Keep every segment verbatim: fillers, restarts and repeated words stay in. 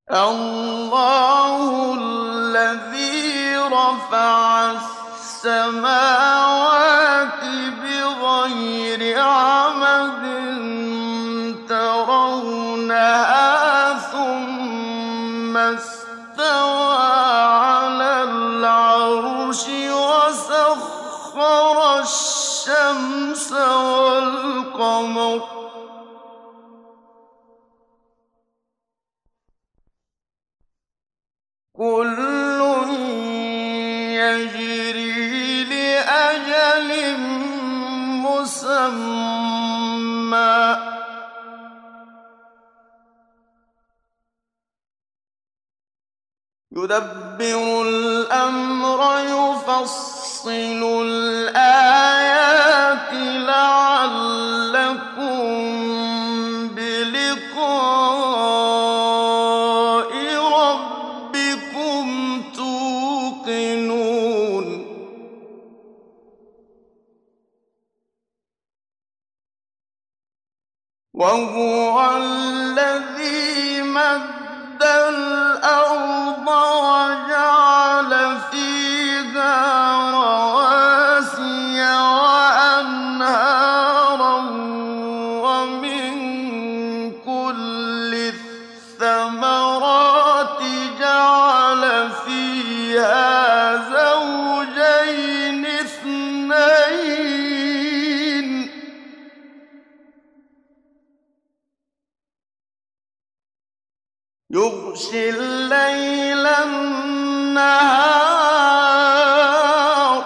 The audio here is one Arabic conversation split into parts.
اللَّهُ الَّذِي رَفَعَ السَّمَاوَاتِ بِغَيْرِ عَمَدٍ تَرَوْنَهَا ثُمَّ اسْتَوَىٰ عَلَى الْعَرْشِ وَسَخَّرَ الشَّمْسَ وَالْقَمَرَ كُلٌّ يَجْرِي لِأَجَلٍ مُّسَمًّى ۚ يُدَبِّرُ الْأَمْرَ يُفَصِّلُ الْآيَاتِ لَعَلَّكُم بِلِقَاءِ رَبِّكُمْ تُوقِنُونَ وَهُوَ الَّذِي مَدَّ الْأَرْضَ وَجَعَلَ فِيهَا رَوَاسِيَ وَأَنْهَارًا وَمِن كُلِّ الثَّمَرَاتِ جَعَلَ فِيهَا زَوْجَيْنِ اثْنَيْنِ ۖ يُغْشِي اللَّيْلَ النَّهَارَ ۚ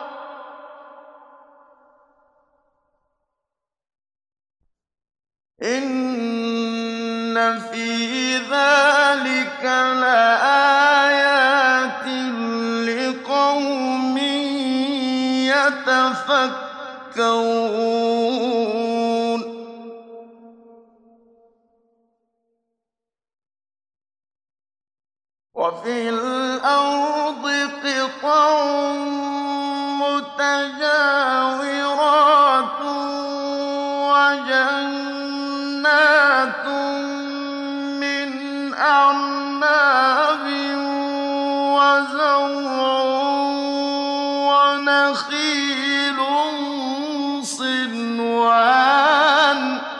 إِنَّ فِي ذَٰلِكَ لَآيَاتٍ لِّقَوْمٍ يَتَفَكَّرُونَ وَفِي الْأَرْضِ قِطَعٌ مُّتَجَاوِرَاتٌ وَجَنَّاتٌ مِّنْ أَعْنَابٍ وَزَرْعٌ وَنَخِيلٌ صِنْوَانٌ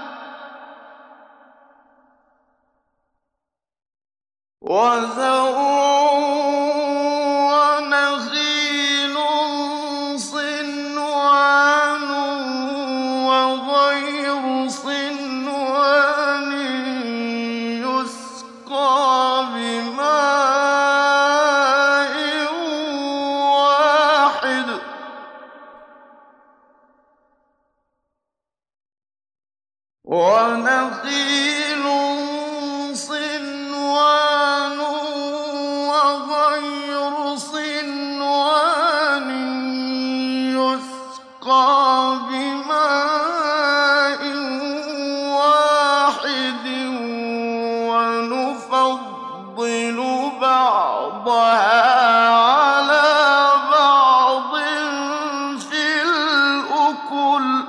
وَغَيْرُ صِنْوَانٍ يُسْقَىٰ بِمَاءٍ وَاحِدٍ وَنَخِيلٌ صِنْوَانٌ وَغَيْرُ صِنْوَانٍ يُسْقَىٰ بِمَاءٍ وَاحِدٍ وَنُفَضِّلُ بَعْضَهَا عَلَىٰ بَعْضٍ فِي الْأُكُلِ ۚ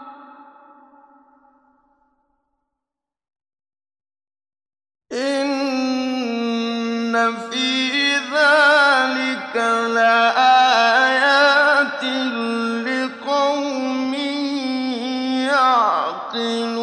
إِنَّ فِي ذَٰلِكَ لَآيَاتٍ لِّقَوْمٍ يَعْقِلُونَ